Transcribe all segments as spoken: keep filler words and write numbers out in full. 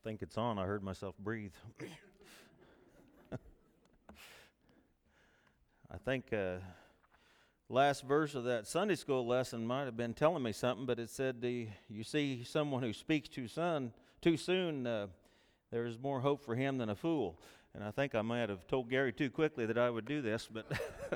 think it's on. I heard myself breathe. I think uh, last verse of that Sunday school lesson might have been telling me something, but it said, the, you see someone who speaks too soon, too soon uh, there is more hope for him than a fool. And I think I might have told Gary too quickly that I would do this, but...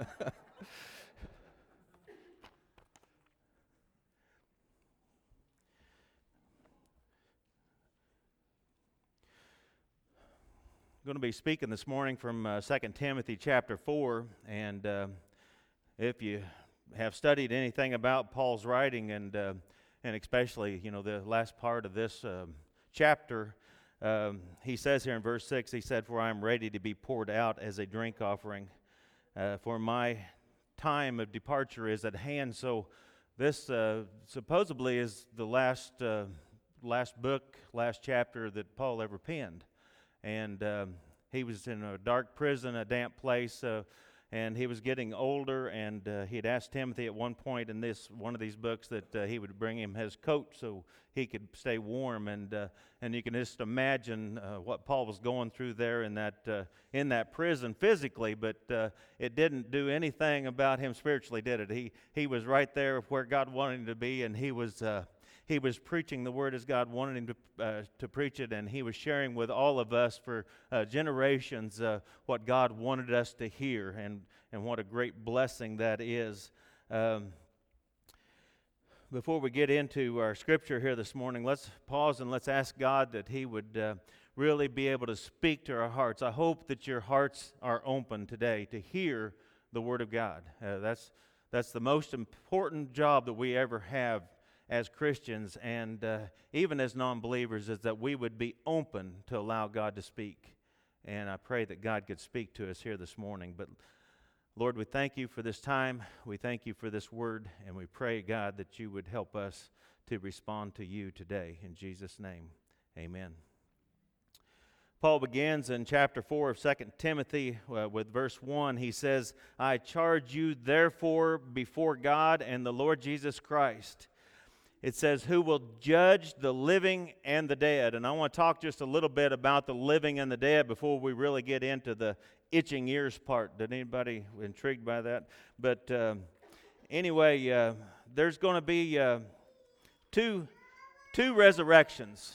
I'm going to be speaking this morning from uh, Second Timothy chapter four, and uh, if you have studied anything about Paul's writing, and uh, and especially you know the last part of this uh, chapter, um, he says here in verse six, he said, "For I am ready to be poured out as a drink offering, uh, for my time of departure is at hand." So this uh, supposedly is the last uh, last book, last chapter that Paul ever penned. And um, he was in a dark prison, a damp place, uh, and he was getting older. And uh, he had asked Timothy at one point in this one of these books that uh, he would bring him his coat so he could stay warm. And uh, and you can just imagine uh, what Paul was going through there in that uh, in that prison physically, but uh, it didn't do anything about him spiritually, did it? He he was right there where God wanted him to be, and he was. Uh, He was preaching the word as God wanted him to uh, to preach it, and he was sharing with all of us for uh, generations uh, what God wanted us to hear, and, and what a great blessing that is. Um, before we get into our scripture here this morning, let's pause and let's ask God that He would uh, really be able to speak to our hearts. I hope that your hearts are open today to hear the Word of God. Uh, that's that's the most important job that we ever have as Christians, and uh, even as non-believers, is that we would be open to allow God to speak. And I pray that God could speak to us here this morning. But Lord, we thank you for this time. We thank you for this word, and we pray, God, that you would help us to respond to you today. In Jesus' name, amen. Paul begins in chapter four of Second Timothy uh, with verse one. He says, "I charge you therefore before God and the Lord Jesus Christ." It says, "who will judge the living and the dead." And I want to talk just a little bit about the living and the dead before we really get into the itching ears part. Did anybody intrigued by that? But uh, anyway, uh, there's going to be uh, two, two resurrections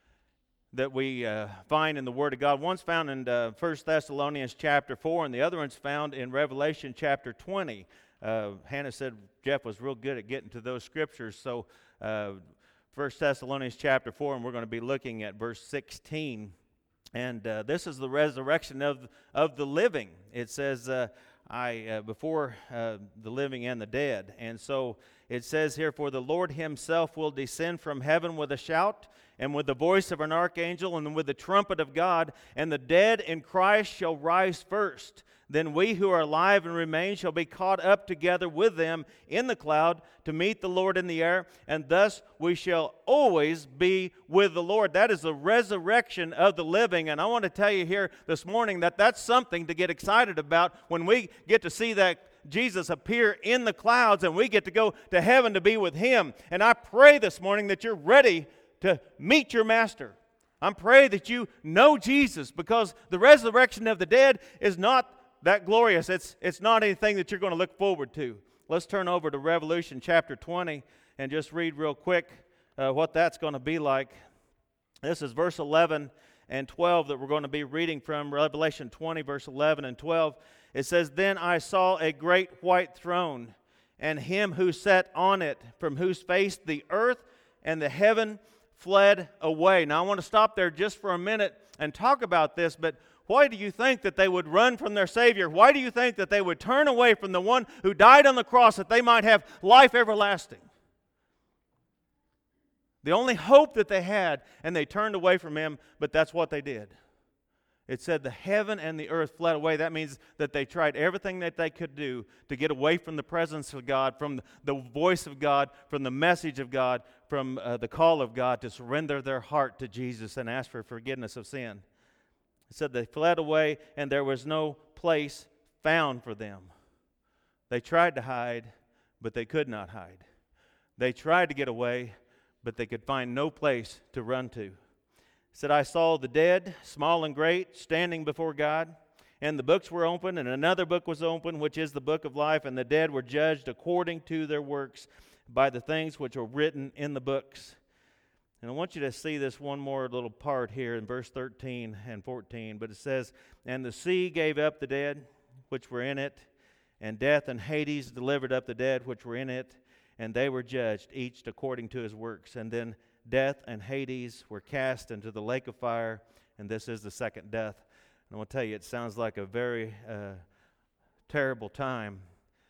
that we uh, find in the Word of God. One's found in uh, First Thessalonians chapter four, and the other one's found in Revelation chapter twenty. Uh, Hannah said Jeff was real good at getting to those scriptures, so uh, First Thessalonians chapter four, and we're going to be looking at verse sixteen. And uh, this is the resurrection of of the living. It says, uh, "I uh, before uh, the living and the dead." And so it says here, "For the Lord Himself will descend from heaven with a shout, and with the voice of an archangel, and with the trumpet of God, and the dead in Christ shall rise first. Then we who are alive and remain shall be caught up together with them in the cloud to meet the Lord in the air, and thus we shall always be with the Lord." That is the resurrection of the living, and I want to tell you here this morning that that's something to get excited about when we get to see that Jesus appear in the clouds and we get to go to heaven to be with Him. And I pray this morning that you're ready to meet your Master. I pray that you know Jesus, because the resurrection of the dead is not that glorious. It's it's not anything that you're going to look forward to. Let's turn over to Revelation chapter twenty and just read real quick uh, what that's going to be like. This is verse eleven and twelve that we're going to be reading from. Revelation twenty, verse eleven and twelve. It says, "Then I saw a great white throne, and Him who sat on it, from whose face the earth and the heaven fled away." Now I want to stop there just for a minute and talk about this, but why do you think that they would run from their Savior? Why do you think that they would turn away from the one who died on the cross that they might have life everlasting? The only hope that they had, and they turned away from Him, but that's what they did. It said the heaven and the earth fled away. That means that they tried everything that they could do to get away from the presence of God, from the voice of God, from the message of God, from uh, the call of God, to surrender their heart to Jesus and ask for forgiveness of sin. It said they fled away, and there was no place found for them. They tried to hide, but they could not hide. They tried to get away, but they could find no place to run to. said, I saw the dead, small and great, standing before God, and the books were open, and another book was open, which is the book of life, and the dead were judged according to their works by the things which were written in the books. And I want you to see this one more little part here in verse thirteen and fourteen. But it says, and the sea gave up the dead which were in it, and death and Hades delivered up the dead which were in it, and they were judged, each according to his works. And then death and Hades were cast into the lake of fire, and this is the second death. And I want to tell you, it sounds like a very uh, terrible time,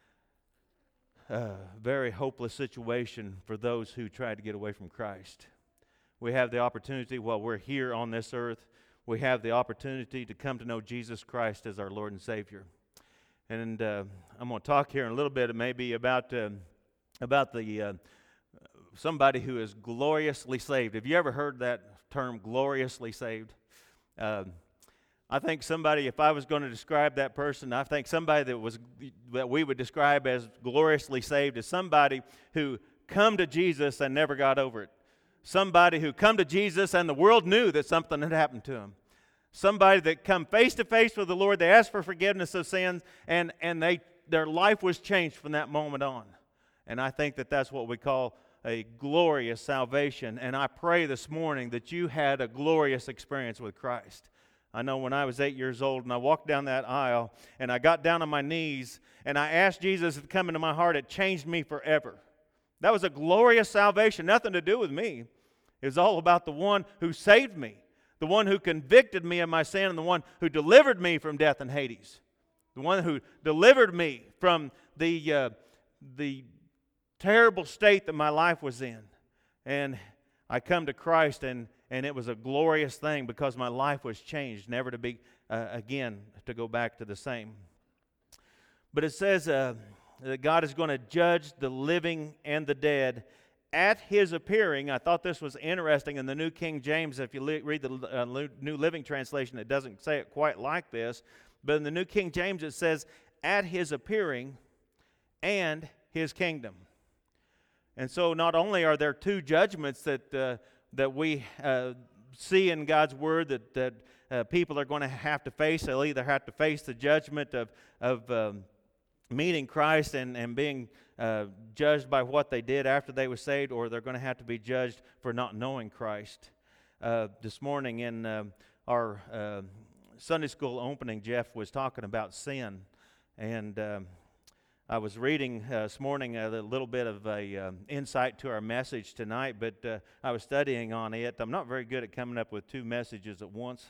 a very hopeless situation for those who tried to get away from Christ. We have the opportunity while we're here on this earth, we have the opportunity to come to know Jesus Christ as our Lord and Savior. And uh, I'm going to talk here in a little bit maybe about uh, about the uh, somebody who is gloriously saved. Have you ever heard that term, gloriously saved? Uh, I think somebody, if I was going to describe that person, I think somebody that was that we would describe as gloriously saved is somebody who come to Jesus and never got over it. Somebody who come to Jesus and the world knew that something had happened to him. Somebody that come face to face with the Lord, they asked for forgiveness of sins, and, and they their life was changed from that moment on. And I think that that's what we call a glorious salvation. And I pray this morning that you had a glorious experience with Christ. I know when I was eight years old and I walked down that aisle and I got down on my knees and I asked Jesus to come into my heart, it changed me forever. That was a glorious salvation, nothing to do with me. It was all about the one who saved me, the one who convicted me of my sin, and the one who delivered me from death and Hades, the one who delivered me from the uh, the terrible state that my life was in. And I come to Christ, and, and it was a glorious thing because my life was changed, never to be, uh, again, to go back to the same. But it says uh, that God is going to judge the living and the dead at His appearing. I thought this was interesting in the New King James. If you li- read the uh, New Living Translation, it doesn't say it quite like this. But in the New King James, it says, at His appearing and His kingdom. And so not only are there two judgments that uh, that we uh, see in God's Word that, that uh, people are going to have to face. They'll either have to face the judgment of, of um, meeting Christ and, and being uh, judged by what they did after they were saved, or they're going to have to be judged for not knowing Christ. Uh, this morning in uh, our uh, Sunday school opening, Jeff was talking about sin. And Um, I was reading uh, this morning a little bit of a um, insight to our message tonight, but uh, I was studying on it. I'm not very good at coming up with two messages at once.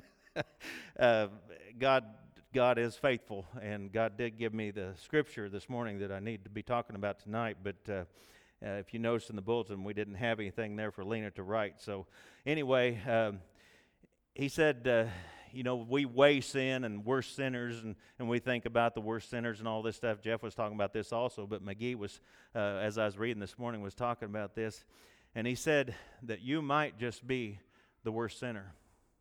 uh, God, God is faithful, and God did give me the scripture this morning that I need to be talking about tonight. But uh, uh, if you noticed in the bulletin, we didn't have anything there for Lena to write. So anyway, um, he said, uh, you know, we weigh sin and we're sinners, and, and we think about the worst sinners and all this stuff. Jeff was talking about this also, but McGee was, uh, as I was reading this morning, was talking about this. And he said that you might just be the worst sinner.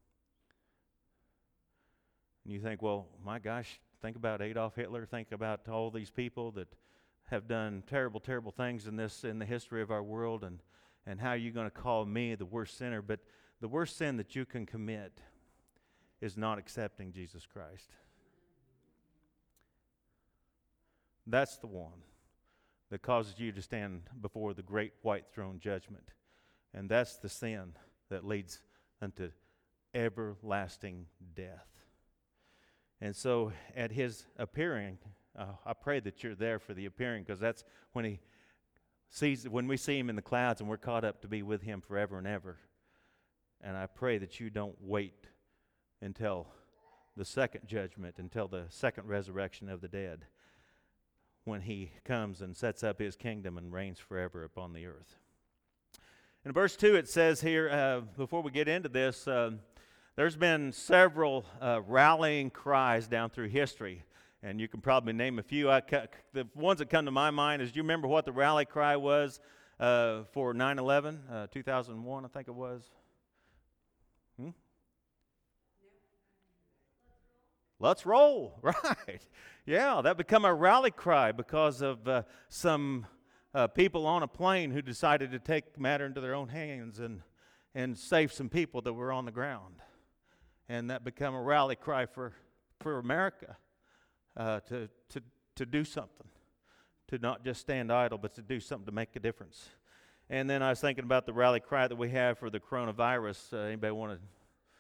And you think, well, my gosh, think about Adolf Hitler. Think about all these people that have done terrible, terrible things in this in the history of our world, and, and how are you going to call me the worst sinner? But the worst sin that you can commit is not accepting Jesus Christ. That's the one that causes you to stand before the great white throne judgment. And that's the sin that leads unto everlasting death. And so at His appearing, uh, I pray that you're there for the appearing, because that's when He sees, when we see Him in the clouds and we're caught up to be with Him forever and ever. And I pray that you don't wait until the second judgment, until the second resurrection of the dead, when He comes and sets up His kingdom and reigns forever upon the earth. In verse two it says here, uh, before we get into this, uh, there's been several uh, rallying cries down through history, and you can probably name a few. I, the ones that come to my mind is, do you remember what the rally cry was uh, for nine eleven, uh, two thousand one, I think it was? Hmm? Let's roll, right. Yeah, that became a rally cry because of uh, some uh, people on a plane who decided to take the matter into their own hands. And and save some people that were on the ground. And that became a rally cry for, for America uh, to, to, to do something, to not just stand idle, but to do something to make a difference. And then I was thinking about the rally cry that we have for the coronavirus. Uh, anybody want to?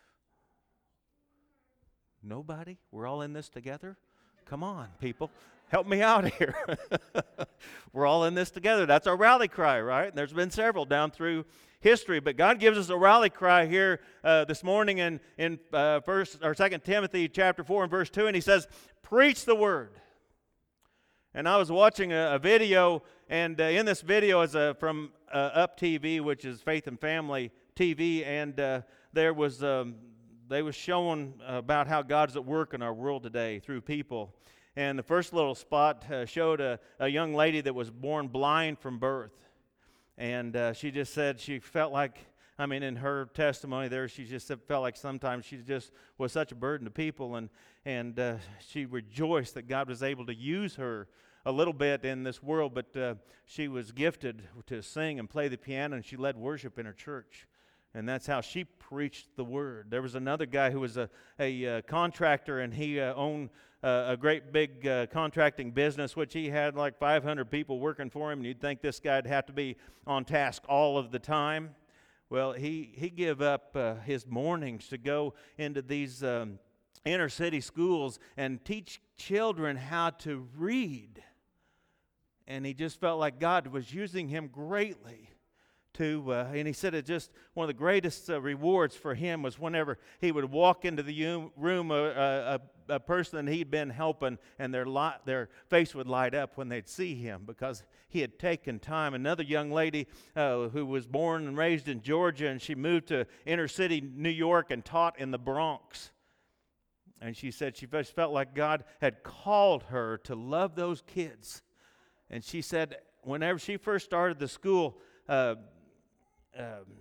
Nobody? We're all in this together? Come on, people. Help me out here. We're all in this together. That's our rally cry, right? And there's been several down through history, but God gives us a rally cry here uh, this morning in in uh, first or Second Timothy chapter four and verse two, and he says, "Preach the word." And I was watching a, a video, and uh, in this video is a, from uh, Up T V, which is Faith and Family T V, and uh, there was um, they was showing about how God's at work in our world today through people. And the first little spot uh, showed a, a young lady that was born blind from birth. And uh, she just said she felt like, I mean, in her testimony there, she just felt like sometimes she just was such a burden to people. And, and uh, she rejoiced that God was able to use her a little bit in this world. But uh, she was gifted to sing and play the piano, and she led worship in her church. And that's how she preached the word. There was another guy who was a, a uh, contractor, and he uh, owned uh, a great big uh, contracting business, which he had like five hundred people working for him. And you'd think this guy'd have to be on task all of the time. Well, he, he gave up uh, his mornings to go into these um, inner city schools and teach children how to read. And he just felt like God was using him greatly. To, uh, and he said it just one of the greatest uh, rewards for him was whenever he would walk into the room, a, a, a person that he'd been helping, and their li- their face would light up when they'd see him because he had taken time. Another young lady uh, who was born and raised in Georgia, and she moved to inner city New York and taught in the Bronx. And she said she just felt like God had called her to love those kids. And she said whenever she first started the school, uh, Um,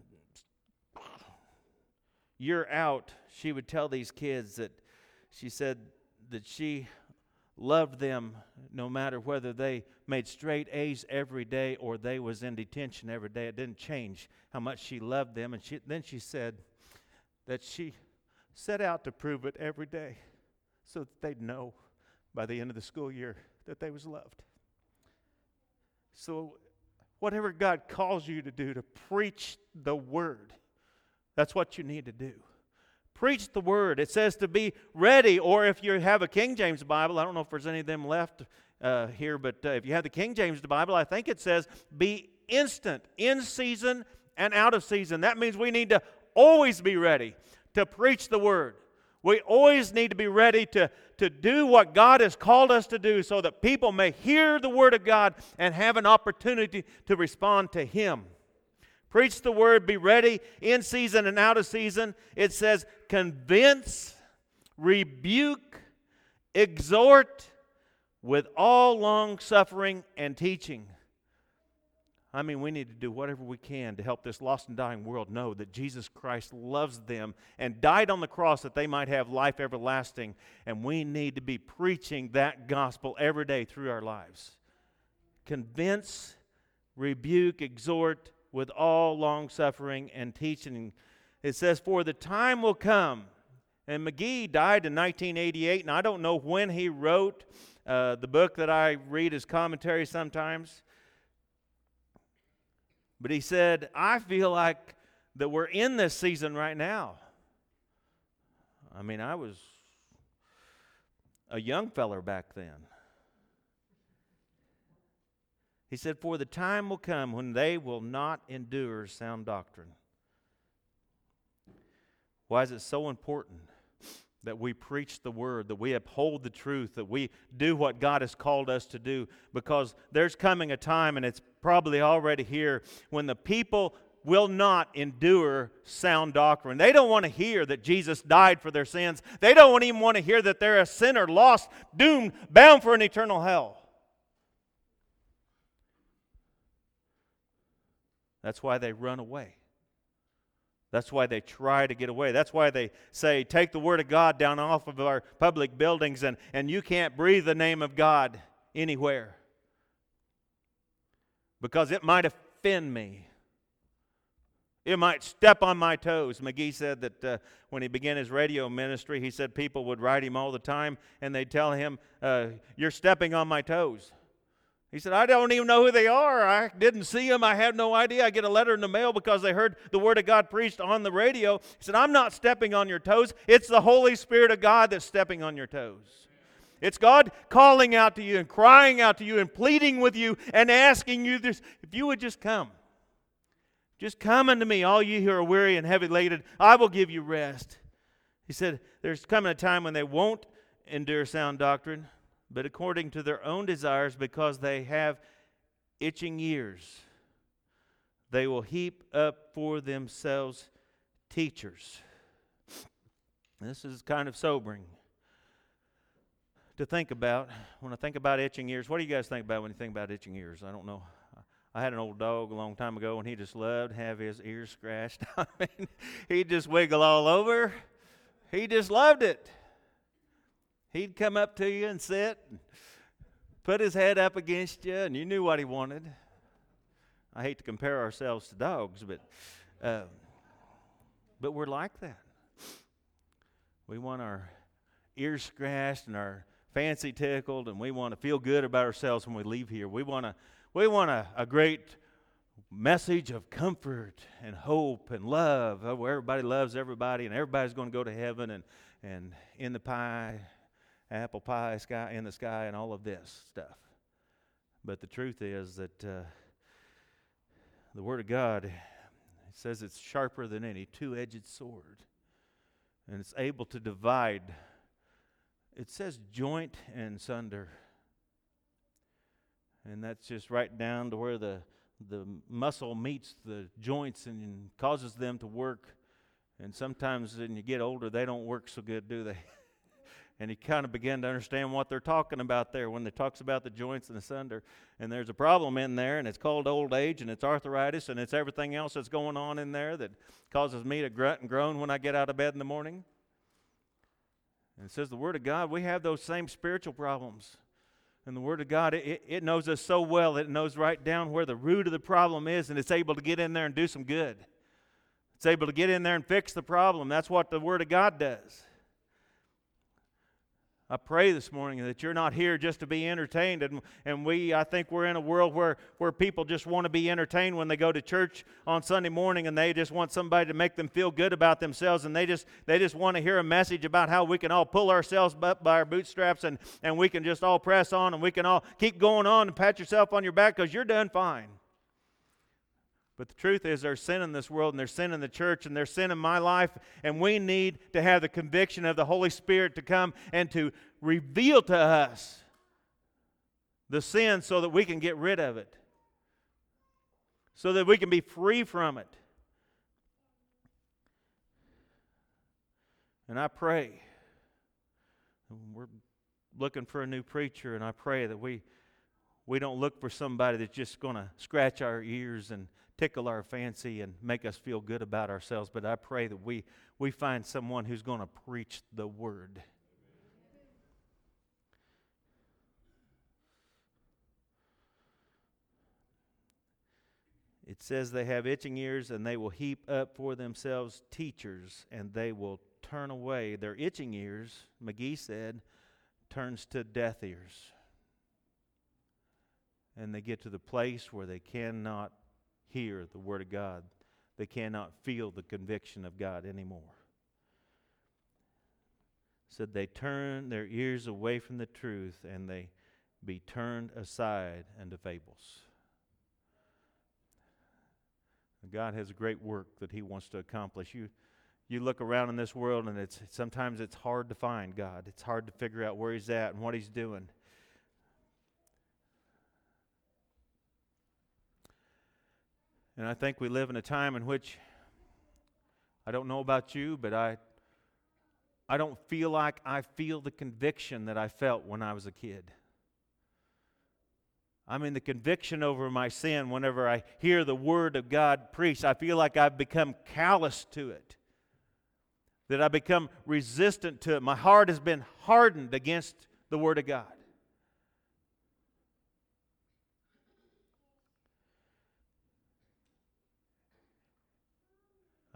year out, she would tell these kids that she said that she loved them no matter whether they made straight A's every day or they was in detention every day. It didn't change how much she loved them. And she, then she said that she set out to prove it every day so that they'd know by the end of the school year that they was loved. So whatever God calls you to do, to preach the word, that's what you need to do. Preach the word. It says to be ready, or if you have a King James Bible, I don't know if there's any of them left uh, here, but uh, if you have the King James Bible, I think it says be instant, in season and out of season. That means we need to always be ready to preach the word. We always need to be ready to, to do what God has called us to do so that people may hear the Word of God and have an opportunity to respond to Him. Preach the Word, be ready in season and out of season. It says convince, rebuke, exhort with all long suffering and teaching. I mean, we need to do whatever we can to help this lost and dying world know that Jesus Christ loves them and died on the cross that they might have life everlasting. And we need to be preaching that gospel every day through our lives. Convince, rebuke, exhort with all long suffering and teaching. It says, for the time will come. And McGee died in nineteen eighty-eight, and I don't know when he wrote uh, the book that I read as commentary sometimes. But he said, I feel like that we're in this season right now. I mean, I was a young feller back then. He said, for the time will come when they will not endure sound doctrine. Why is it so important that we preach the word, that we uphold the truth, that we do what God has called us to do? Because there's coming a time, and it's probably already here, when the people will not endure sound doctrine. They don't want to hear that Jesus died for their sins. They don't even want to hear that they're a sinner, lost, doomed, bound for an eternal hell. That's why they run away. That's why they try to get away. That's why they say, take the Word of God down off of our public buildings, and, and you can't breathe the name of God anywhere, because it might offend me. It might step on my toes. McGee said that uh, when he began his radio ministry, he said people would write him all the time, and they'd tell him, uh, you're stepping on my toes. He said, I don't even know who they are. I didn't see them. I have no idea. I get a letter in the mail because they heard the Word of God preached on the radio. He said, I'm not stepping on your toes. It's the Holy Spirit of God that's stepping on your toes. It's God calling out to you and crying out to you and pleading with you and asking you this, if you would just come. Just come unto me, all you who are weary and heavy laden, I will give you rest. He said, there's coming a time when they won't endure sound doctrine, but according to their own desires, because they have itching ears, they will heap up for themselves teachers. This is kind of sobering to think about. When I think about itching ears, what do you guys think about when you think about itching ears? I don't know. I had an old dog a long time ago, and he just loved to have his ears scratched. I mean, he'd just wiggle all over. He just loved it. He'd come up to you and sit, and put his head up against you, and you knew what he wanted. I hate to compare ourselves to dogs, but uh, but we're like that. We want our ears scratched and our fancy tickled, and we want to feel good about ourselves when we leave here. We want to we want a, a great message of comfort and hope and love, where everybody loves everybody, and everybody's going to go to heaven, and and in the pie. Apple pie sky in the sky and all of this stuff. But the truth is that uh, the Word of God, it says it's sharper than any two-edged sword. And it's able to divide. It says joint and sunder. And that's just right down to where the, the muscle meets the joints and causes them to work. And sometimes when you get older, they don't work so good, do they? And he kind of began to understand what they're talking about there when it talks about the joints and the sunder. And there's a problem in there, and it's called old age, and it's arthritis, and it's everything else that's going on in there that causes me to grunt and groan when I get out of bed in the morning. And it says the Word of God, we have those same spiritual problems. And the Word of God, it, it knows us so well that it knows right down where the root of the problem is, and it's able to get in there and do some good. It's able to get in there and fix the problem. That's what the Word of God does. I pray this morning that you're not here just to be entertained. And, and we, I think we're in a world where, where people just want to be entertained when they go to church on Sunday morning, and they just want somebody to make them feel good about themselves, and they just they just want to hear a message about how we can all pull ourselves up by our bootstraps, and, and we can just all press on, and we can all keep going on and pat yourself on your back because you're done fine. But the truth is there's sin in this world, and there's sin in the church, and there's sin in my life, and we need to have the conviction of the Holy Spirit to come and to reveal to us the sin so that we can get rid of it, so that we can be free from it. And I pray, we're looking for a new preacher, and I pray that we, we don't look for somebody that's just going to scratch our ears and tickle our fancy and make us feel good about ourselves, but I pray that we, we find someone who's going to preach the Word. It says they have itching ears, and they will heap up for themselves teachers, and they will turn away. Their itching ears, McGee said, turns to deaf ears. And they get to the place where they cannot hear the Word of God. They cannot feel the conviction of God anymore. Said they turn their ears away from the truth, and they be turned aside unto fables. God has a great work that He wants to accomplish. You, you look around in this world, and it's sometimes it's hard to find God. It's hard to figure out where He's at and what He's doing. And I think we live in a time in which, I don't know about you, but I I don't feel like I feel the conviction that I felt when I was a kid. I mean, the conviction over my sin whenever I hear the Word of God preached, I feel like I've become callous to it, that I become resistant to it. My heart has been hardened against the Word of God.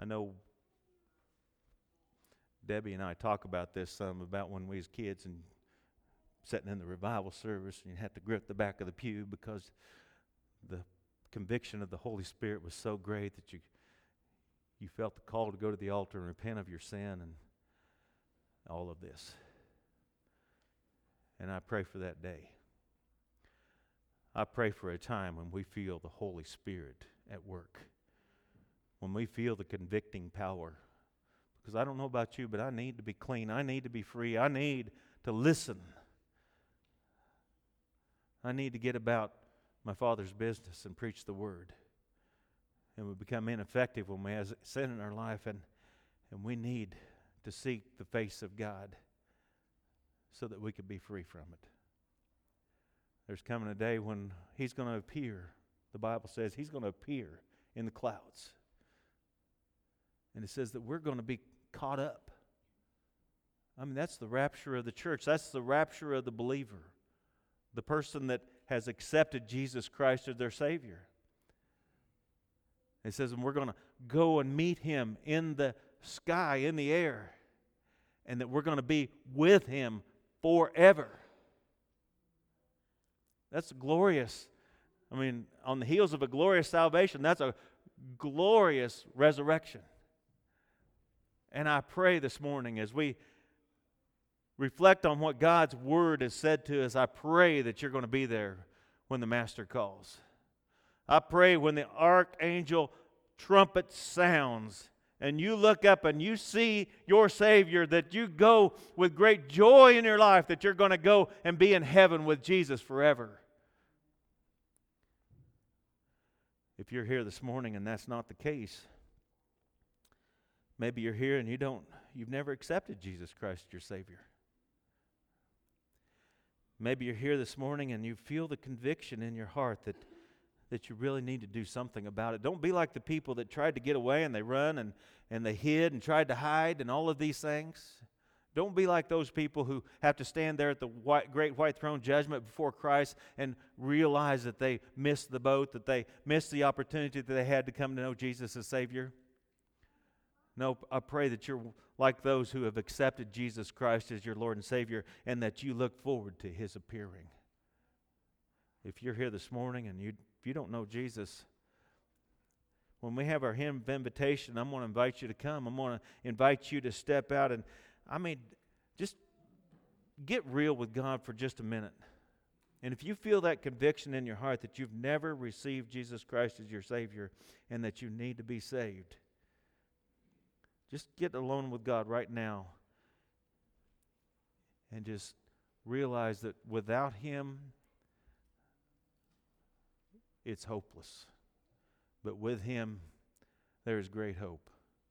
I know Debbie and I talk about this some, about when we was kids and sitting in the revival service, and you had to grip the back of the pew because the conviction of the Holy Spirit was so great that you you felt the call to go to the altar and repent of your sin and all of this. And I pray for that day. I pray for a time when we feel the Holy Spirit at work, when we feel the convicting power. Because I don't know about you, but I need to be clean. I need to be free. I need to listen. I need to get about my Father's business and preach the Word. And we become ineffective when we have sin in our life, and, and we need to seek the face of God so that we can be free from it. There's coming a day when He's going to appear. The Bible says He's going to appear in the clouds. And it says that we're going to be caught up. I mean, that's the rapture of the church. That's the rapture of the believer. The person that has accepted Jesus Christ as their Savior. It says, and we're going to go and meet Him in the sky, in the air, and that we're going to be with Him forever. That's glorious. I mean, on the heels of a glorious salvation, that's a glorious resurrection. And I pray this morning as we reflect on what God's Word has said to us, I pray that you're going to be there when the Master calls. I pray when the archangel trumpet sounds and you look up and you see your Savior, that you go with great joy in your life, that you're going to go and be in heaven with Jesus forever. If you're here this morning and that's not the case, maybe you're here and you don't, you've never accepted Jesus Christ as your Savior. Maybe you're here this morning and you feel the conviction in your heart that, that you really need to do something about it. Don't be like the people that tried to get away and they run and, and they hid and tried to hide and all of these things. Don't be like those people who have to stand there at the white, great white throne judgment before Christ and realize that they missed the boat, that they missed the opportunity that they had to come to know Jesus as Savior. No, I pray that you're like those who have accepted Jesus Christ as your Lord and Savior, and that you look forward to His appearing. If you're here this morning and you, if you don't know Jesus, when we have our hymn of invitation, I'm going to invite you to come. I'm going to invite you to step out and, I mean, just get real with God for just a minute. And if you feel that conviction in your heart that you've never received Jesus Christ as your Savior and that you need to be saved, just get alone with God right now and just realize that without Him, it's hopeless. But with Him, there is great hope.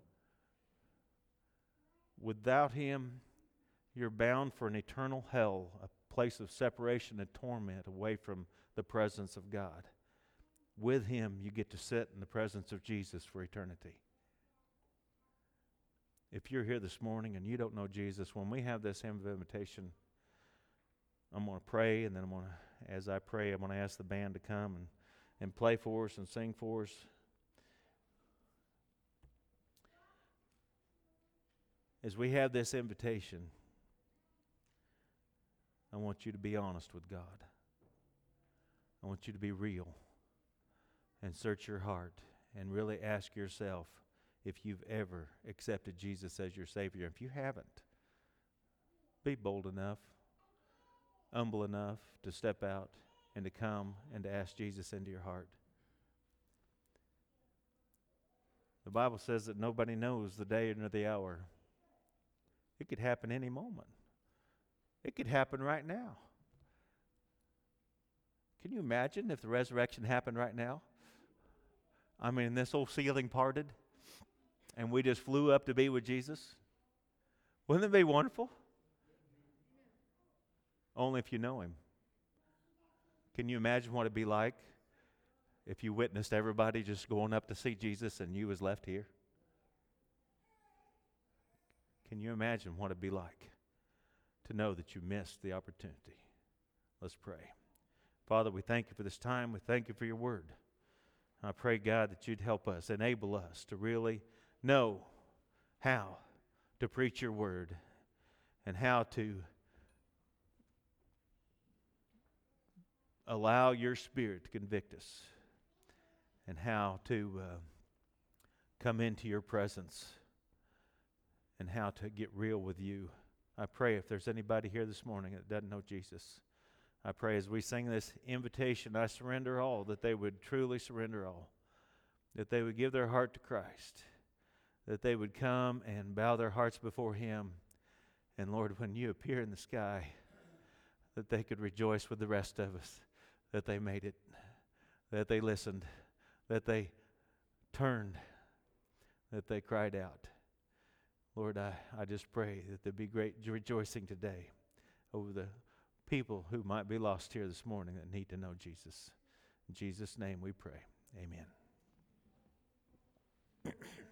Without Him, you're bound for an eternal hell, a place of separation and torment away from the presence of God. With Him, you get to sit in the presence of Jesus for eternity. If you're here this morning and you don't know Jesus, when we have this hymn of invitation, I'm going to pray, and then I'm going to, as I pray, I'm going to ask the band to come and, and play for us and sing for us. As we have this invitation, I want you to be honest with God. I want you to be real and search your heart and really ask yourself if you've ever accepted Jesus as your Savior. If you haven't, be bold enough, humble enough to step out and to come and to ask Jesus into your heart. The Bible says that nobody knows the day nor the hour. It could happen any moment. It could happen right now. Can you imagine if the resurrection happened right now? I mean, this whole ceiling parted and we just flew up to be with Jesus. Wouldn't it be wonderful? Only if you know Him. Can you imagine what it'd be like if you witnessed everybody just going up to see Jesus and you was left here? Can you imagine what it'd be like to know that you missed the opportunity? Let's pray. Father, we thank You for this time. We thank You for Your word. I pray, God, that You'd help us, enable us to really know how to preach your word and how to allow your Spirit to convict us and how to uh, come into your presence and how to get real with you. I pray if there's anybody here this morning that doesn't know Jesus, I pray as we sing this invitation, I surrender all, that they would truly surrender all, that they would give their heart to Christ, that they would come and bow their hearts before Him. And Lord, when you appear in the sky, that they could rejoice with the rest of us, that they made it, that they listened, that they turned, that they cried out. Lord, I, I just pray that there be great rejoicing today over the people who might be lost here this morning that need to know Jesus. In Jesus' name we pray. Amen.